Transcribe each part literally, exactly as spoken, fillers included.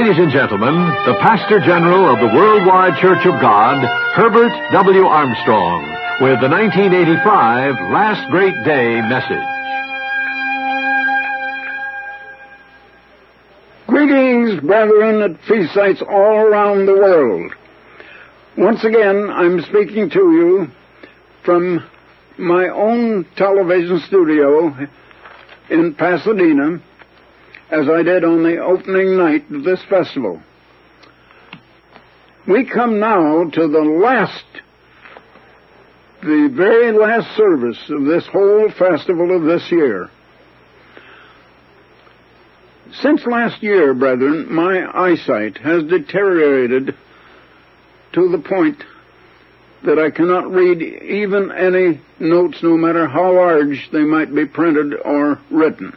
Ladies and gentlemen, the Pastor General of the Worldwide Church of God, Herbert W. Armstrong, with the nineteen eighty-five Last Great Day message. Greetings, brethren, at feast sites all around the world. Once again, I'm speaking to you from my own television studio in Pasadena, as I did on the opening night of this festival. We come now to the last, the very last service of this whole festival of this year. Since last year, brethren, my eyesight has deteriorated to the point that I cannot read even any notes, no matter how large they might be printed or written.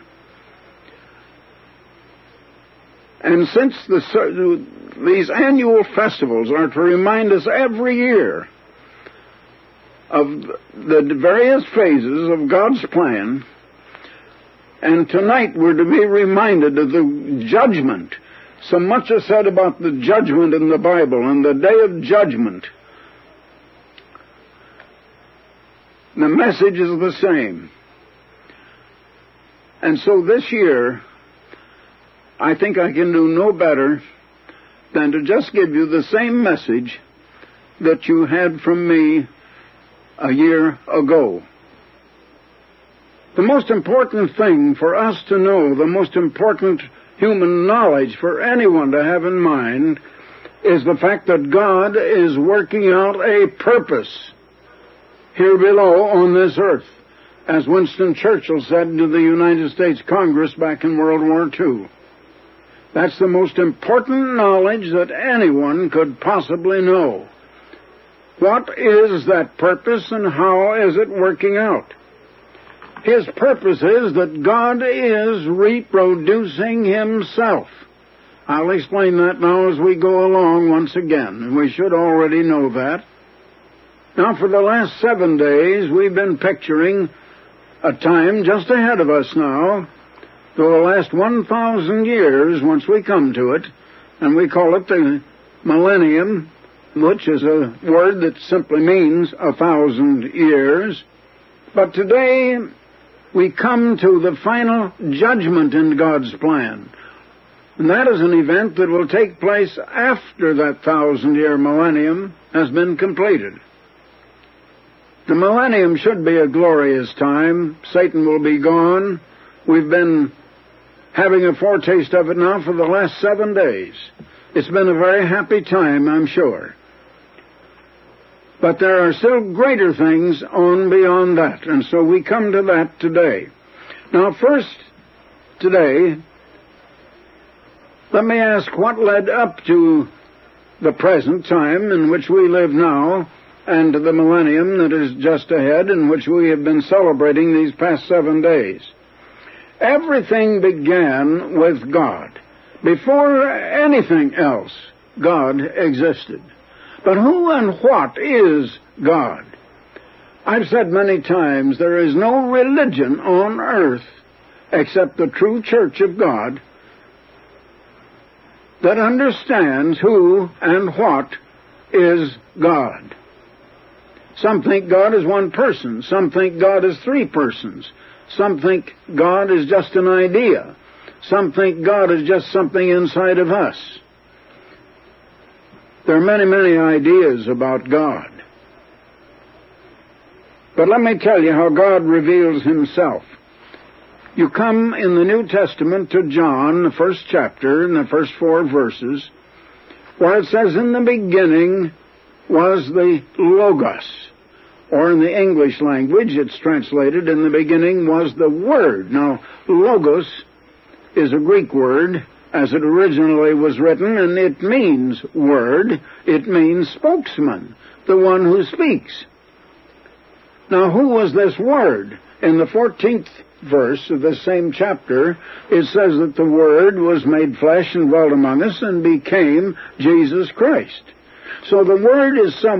And since the, these annual festivals are to remind us every year of the various phases of God's plan, and tonight we're to be reminded of the judgment. So much is said about the judgment in the Bible and the day of judgment. The message is the same. And so this year, I think I can do no better than to just give you the same message that you had from me a year ago. The most important thing for us to know, the most important human knowledge for anyone to have in mind, is the fact that God is working out a purpose here below on this earth, as Winston Churchill said to the United States Congress back in World War Two. That's the most important knowledge that anyone could possibly know. What is that purpose and how is it working out? His purpose is that God is reproducing Himself. I'll explain that now as we go along once again, and we should already know that. Now, for the last seven days, we've been picturing a time just ahead of us now, for the last one thousand years, once we come to it, and we call it the millennium, which is a word that simply means a thousand years. But today, we come to the final judgment in God's plan. And that is an event that will take place after that thousand-year millennium has been completed. The millennium should be a glorious time. Satan will be gone. We've been having a foretaste of it now for the last seven days. It's been a very happy time, I'm sure. But there are still greater things on beyond that, and so we come to that today. Now, first, today, let me ask what led up to the present time in which we live now, and to the millennium that is just ahead, in which we have been celebrating these past seven days. Everything began with God. Before anything else, God existed. But who and what is God? I've said many times, there is no religion on earth except the true Church of God that understands who and what is God. Some think God is one person. Some think God is three persons. Some think God is just an idea. Some think God is just something inside of us. There are many, many ideas about God. But let me tell you how God reveals Himself. You come in the New Testament to John, the first chapter, in the first four verses, where it says, "In the beginning was the Logos," or in the English language, it's translated, "In the beginning was the Word." Now, Logos is a Greek word, as it originally was written, and it means word. It means spokesman, the one who speaks. Now, who was this Word? In the fourteenth verse of this same chapter, it says that the Word was made flesh and dwelt among us and became Jesus Christ. So the Word is some